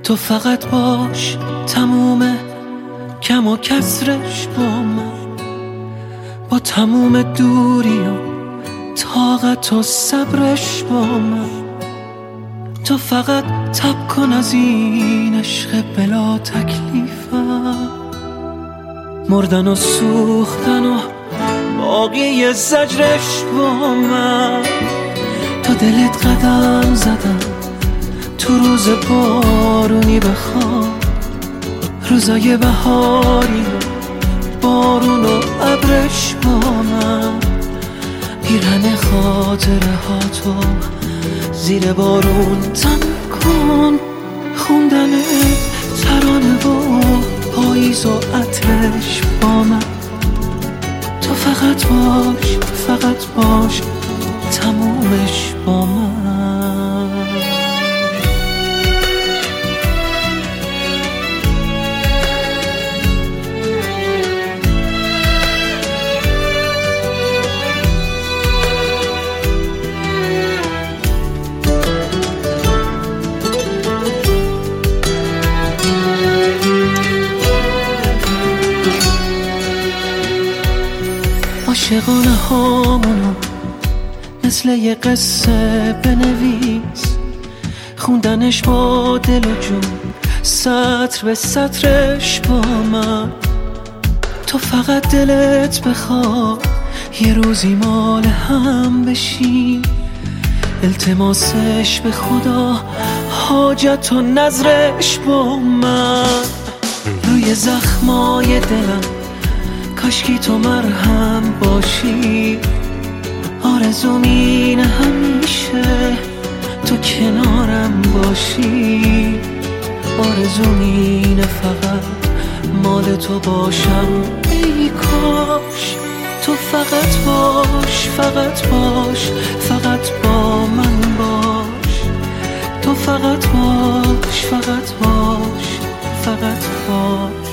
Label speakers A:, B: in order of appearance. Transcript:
A: تو فقط باش، تموم کم و کسرش با من، با تموم دوری و طاقت و صبرش با من. تو فقط تب کن از این عشق بلا تکلیفم، مردن و سوختن و باقی زجرش با من. تا دلت قدم زدم تو روز بارونی بخوام، روزای بهاری و بارون و ابرش با من. پیرهن خاطره ها تو زیر بارون تن کن، خوندن ترانه و پاییز و عطرش با من. تو فقط باش، فقط باش، تمومش با من. عاشقانه هامونو مثل یه قصه بنویس، خوندنش با دل و جون سطر به سطرش با من. تو فقط دلت بخواد یه روزی مال هم بشی، التماسش به خدا حاجت و نظرش با من. روی زخمای دلم کاشکی تو مرهم باشی، آرزوم اینه همیشه تو کنارم باشی. آرزوم اینه فقط مال تو باشم، ای کاش. تو فقط باش، فقط باش، فقط با من باش. تو فقط باش، فقط باش، فقط باش.